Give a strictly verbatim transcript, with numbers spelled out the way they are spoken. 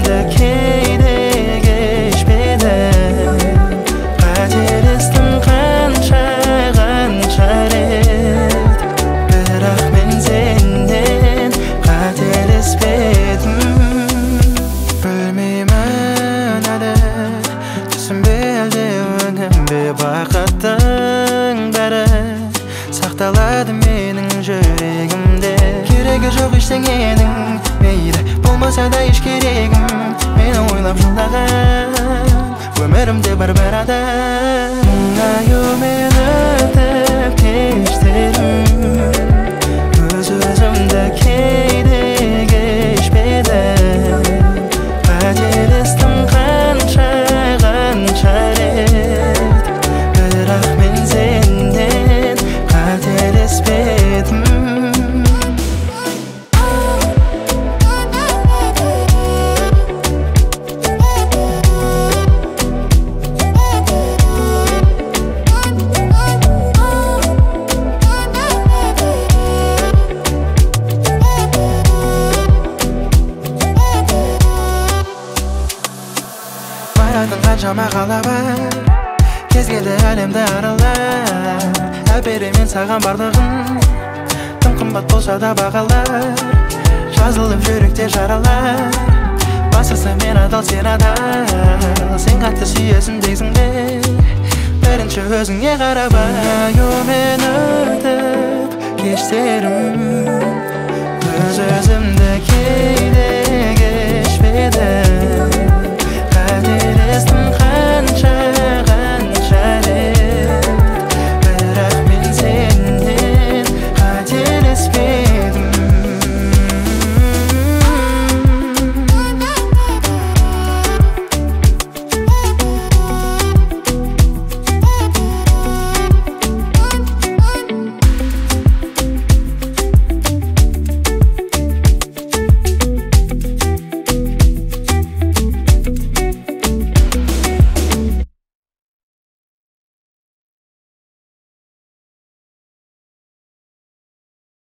өзімді кейде кешпедім қателестім қанша қанша рет бірақ мен сенен қателеспедім білмеймін әлі түсінбе әлде өңім бе бақыттың бәрі сақталады менің жүрегімде керегі жоқ ештеңенің мейлі болмаса да еш керегім мені ойлап жылаған өмірімде бар бір адам мұңаюмен өтіп кештерім өз өзімді кейде кешпедім қателестім қанша қанша рет бірақ мен сенен қателеспедім баратын қаншама қала бар кез келді әлемді аралап әперемін саған барлығын тым қымбат болса да бағалар жазылып жүректе жаралар бастысы мен адал сен адал сен қатты сүйесің дейсің бе бірінші өзіңе қарап аюмен өтіп кештерім өз өзімді кейде кешпедім